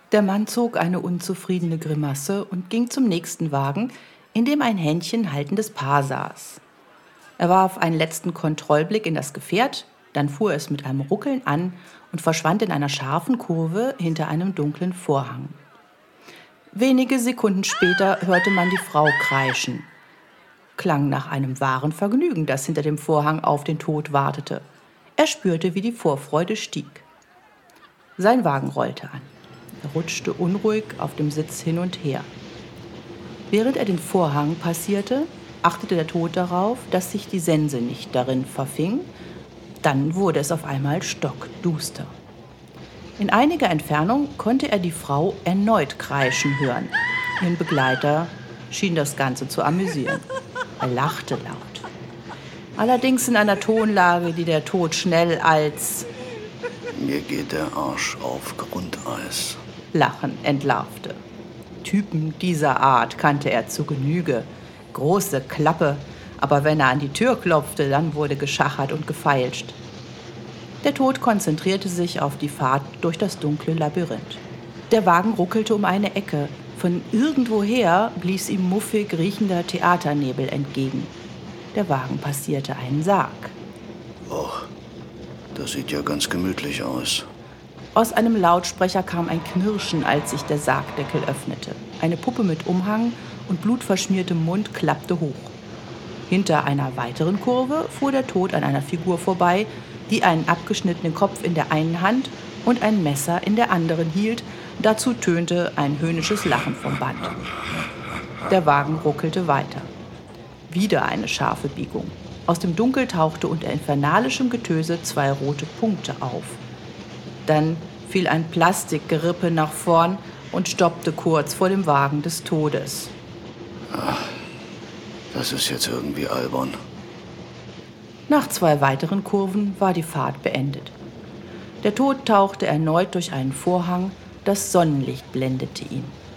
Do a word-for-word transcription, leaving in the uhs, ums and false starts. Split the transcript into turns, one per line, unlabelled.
Der Mann zog eine unzufriedene Grimasse und ging zum nächsten Wagen, in dem ein Händchen haltendes Paar saß. Er warf einen letzten Kontrollblick in das Gefährt, dann fuhr es mit einem Ruckeln an und verschwand in einer scharfen Kurve hinter einem dunklen Vorhang. Wenige Sekunden später hörte man die Frau kreischen. Klang nach einem wahren Vergnügen, das hinter dem Vorhang auf den Tod wartete. Er spürte, wie die Vorfreude stieg. Sein Wagen rollte an. Er rutschte unruhig auf dem Sitz hin und her. Während er den Vorhang passierte, achtete der Tod darauf, dass sich die Sense nicht darin verfing. Dann wurde es auf einmal stockduster. In einiger Entfernung konnte er die Frau erneut kreischen hören. Ihren Begleiter schien das Ganze zu amüsieren. Er lachte laut. Allerdings in einer Tonlage, die der Tod schnell als
»Mir geht der Arsch auf Grundeis«
Lachen entlarvte. Typen dieser Art kannte er zu Genüge. Große Klappe, aber wenn er an die Tür klopfte, dann wurde geschachert und gefeilscht. Der Tod konzentrierte sich auf die Fahrt durch das dunkle Labyrinth. Der Wagen ruckelte um eine Ecke. Von irgendwoher blies ihm muffig riechender Theaternebel entgegen. Der Wagen passierte einen Sarg.
Oh, das sieht ja ganz gemütlich aus.
Aus einem Lautsprecher kam ein Knirschen, als sich der Sargdeckel öffnete. Eine Puppe mit Umhang und blutverschmiertem Mund klappte hoch. Hinter einer weiteren Kurve fuhr der Tod an einer Figur vorbei, die einen abgeschnittenen Kopf in der einen Hand und ein Messer in der anderen hielt. Dazu tönte ein höhnisches Lachen vom Band. Der Wagen ruckelte weiter. Wieder eine scharfe Biegung. Aus dem Dunkel tauchte unter infernalischem Getöse zwei rote Punkte auf. Dann fiel ein Plastikgerippe nach vorn und stoppte kurz vor dem Wagen des Todes.
Ach, das ist jetzt irgendwie albern.
Nach zwei weiteren Kurven war die Fahrt beendet. Der Tod tauchte erneut durch einen Vorhang, das Sonnenlicht blendete ihn.